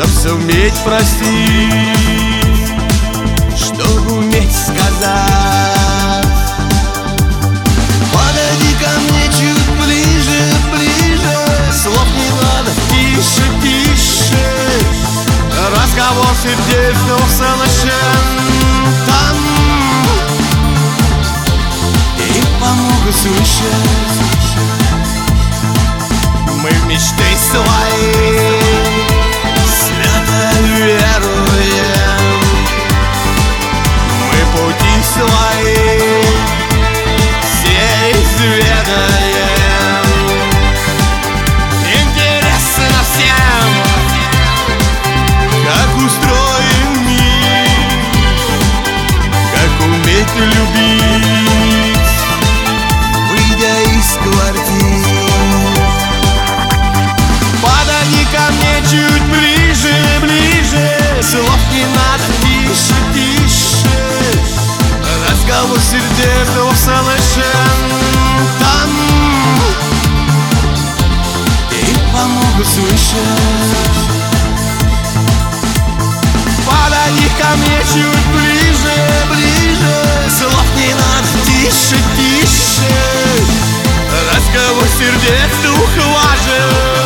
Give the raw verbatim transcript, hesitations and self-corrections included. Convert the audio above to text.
чтоб суметь простить, чтоб уметь сказать: подойди ко мне чуть ближе, ближе, слов не надо, тише, тише. Разговор сердец совершен там, и помогут слышать. Мы в мечты свои свято веруем, мы пути свои все изведаем. Интересно всем, как устроен мир, как уметь любить, выйдя из квартиры. Подойди ко мне чуть ближе, ближе, слов не надо, тише, тише. Разговор сердец совершен там, и помогут слышать. Подойди ко мне чуть ближе, ближе, слов не надо, тише, тише. Разговор сердец ухважен